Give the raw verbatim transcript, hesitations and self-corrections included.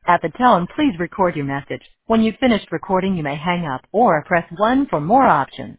At the tone, please record your message. When you've finished recording, you may hang up or press one for more options.